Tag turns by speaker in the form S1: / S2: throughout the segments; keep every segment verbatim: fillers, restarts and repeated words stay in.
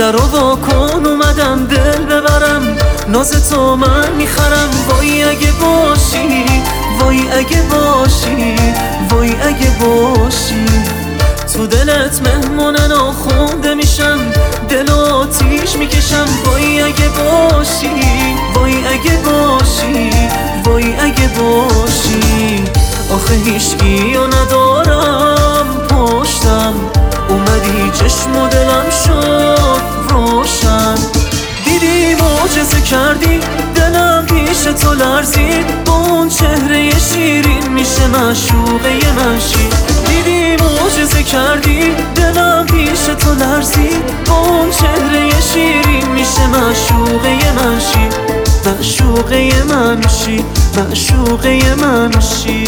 S1: در رو وا کن اومدم دل ببرم، ناز تو من میخرم. وای اگه باشی، وای اگه باشی، وای اگه باشی. تو دلت مهمون ناخونده میشم، دل و آتیش میکشم. وای اگه باشی، وای اگه باشی، وای اگه باشی. آخه هیچکی رو ندارم پشتم، اومدی چشم و دلم شد روشن. دیدی معجزه کردی، دلم پیش تو لرزید. با اون چهره شیرین میشه معشوقه من شی. دیدی معجزه کردی، دلم پیش تو لرزید. با اون چهره شیرین میشه معشوقه من شی. معشوقه من شی، معشوقه من شی.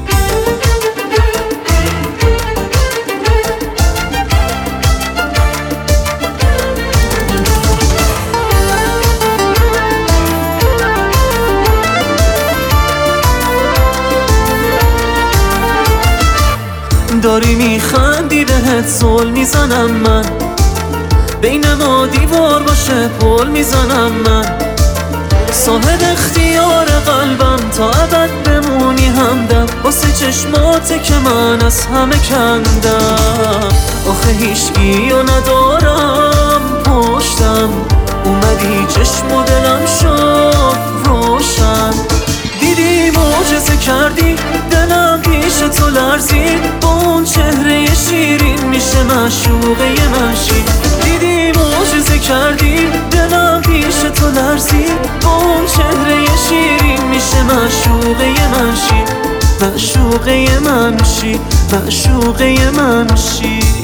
S1: داری میخندی بهت زل میزنم من، بین ما دیوار باشه پل میزنم من. صاحب اختیار قلبم تا ابد بمونی همدم، واسه چشماته که من از همه کندم. آخه هیچکی رو ندارم پشتم، اومدی چشم و دلم شد روشن. دیدی معجزه کردی، دلم پیش تو لرزید. با اون چهره شیرین میشه معشوقه من شی. دیدی معجزه کردی، دلم پیش تو لرزید. با اون چهره شیرین میشه معشوقه من شی. معشوقه من شی، معشوقه من شی.